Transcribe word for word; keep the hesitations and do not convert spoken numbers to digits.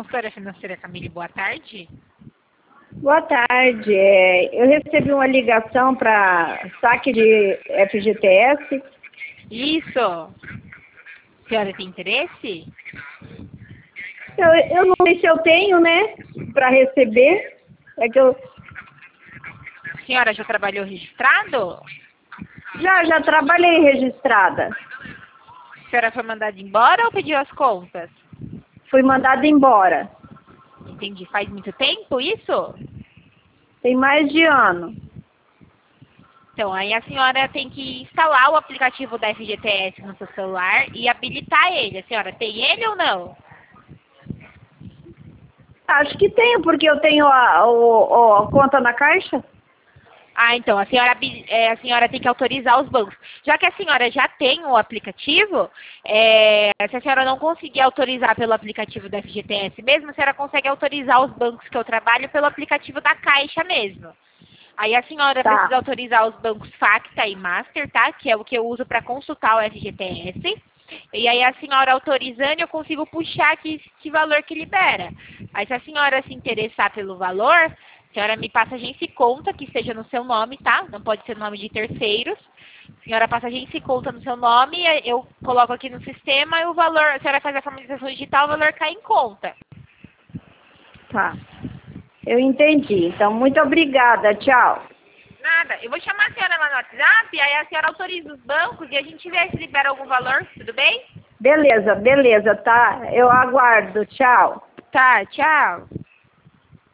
consultora financeira Camille, boa tarde. Boa tarde. É, eu recebi uma ligação para saque de F G T S. Isso. A senhora tem interesse? Eu, eu não sei se eu tenho, né, para receber. É que eu A senhora já trabalhou registrado? já, já trabalhei registrada. A senhora foi mandada embora ou pediu as contas? Fui mandada embora. Entendi. Faz muito tempo isso? Tem mais de ano. Então, aí a senhora tem que instalar o aplicativo da F G T S no seu celular e habilitar ele. A senhora tem ele ou não? Acho que tenho, porque eu tenho a, o, a conta na Caixa. Ah, então, a senhora, é, a senhora tem que autorizar os bancos. Já que a senhora já tem o aplicativo, é, se a senhora não conseguir autorizar pelo aplicativo da F G T S mesmo, a senhora consegue autorizar os bancos que eu trabalho pelo aplicativo da Caixa mesmo. Aí a senhora Tá. precisa autorizar os bancos Facta e Master, tá? Que é o que eu uso para consultar o F G T S. E aí a senhora autorizando, eu consigo puxar aqui esse valor que libera. Aí se a senhora se interessar pelo valor, a senhora me passa agência e conta, que esteja no seu nome, tá? Não pode ser nome de terceiros. A senhora passa agência e conta no seu nome, eu coloco aqui no sistema e o valor, a senhora faz a formalização digital, o valor cai em conta. Tá. Eu entendi. Então, muito obrigada. Tchau. Nada, eu vou chamar a senhora lá no WhatsApp, aí a senhora autoriza os bancos e a gente vê se libera algum valor, tudo bem? Beleza, beleza, tá? Eu aguardo. Tchau. Tá, tchau.